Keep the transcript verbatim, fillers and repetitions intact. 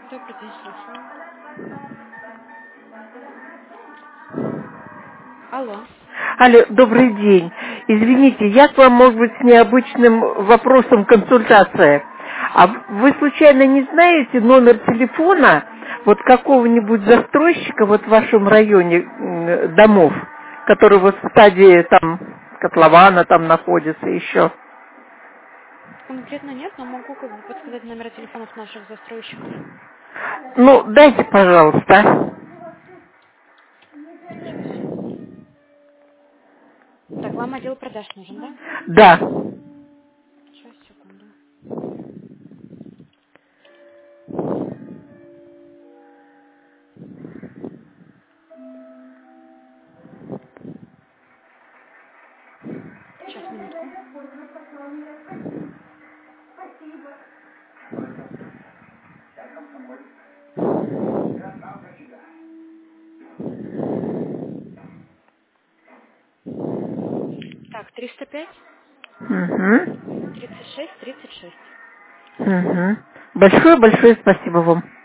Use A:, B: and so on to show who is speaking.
A: Добрый день, слушаю. Алло.
B: Алло, добрый день. Извините, я к вам, может быть, с необычным вопросом консультация. А вы случайно не знаете номер телефона вот какого-нибудь застройщика вот в вашем районе м, домов, который вот в стадии там котлована там находится еще?
A: Конкретно нет, но могу как бы подсказать номера телефонов наших застройщиков.
B: Ну, дайте, пожалуйста.
A: Сейчас. Так, вам отдел продаж нужен, да?
B: Да.
A: Сейчас, секунду. Сейчас, минутку. Так, триста пять,
B: Угу.
A: тридцать шесть, тридцать шесть.
B: Угу. Большое-большое спасибо вам.